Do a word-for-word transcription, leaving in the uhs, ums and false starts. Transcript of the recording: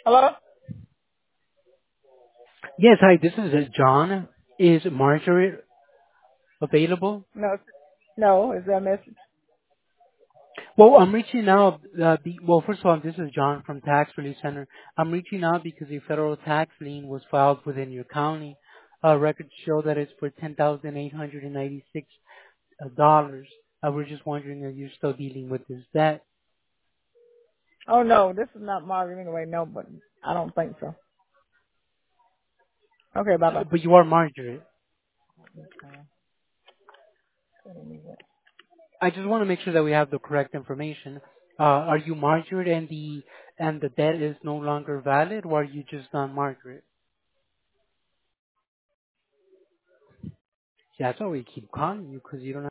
Hello? Yes, hi, this is uh, John. Is Margaret available? No, no, is that a message? Well, I'm reaching out. Uh, be, well, first of all, this is John from Tax Relief Center. I'm reaching out because a federal tax lien was filed within your county. Uh, records show that it's for ten thousand eight hundred and ninety-six dollars. Uh, we're just wondering if you're still dealing with this debt. Oh no, this is not Margaret anyway. No, but I don't think so. Okay, bye Uh, bye. but you are Margaret. I just want to make sure that we have the correct information. Uh, are you Margaret and the and the debt is no longer valid, or are you just not Margaret? Yeah, that's why we keep calling you because you don't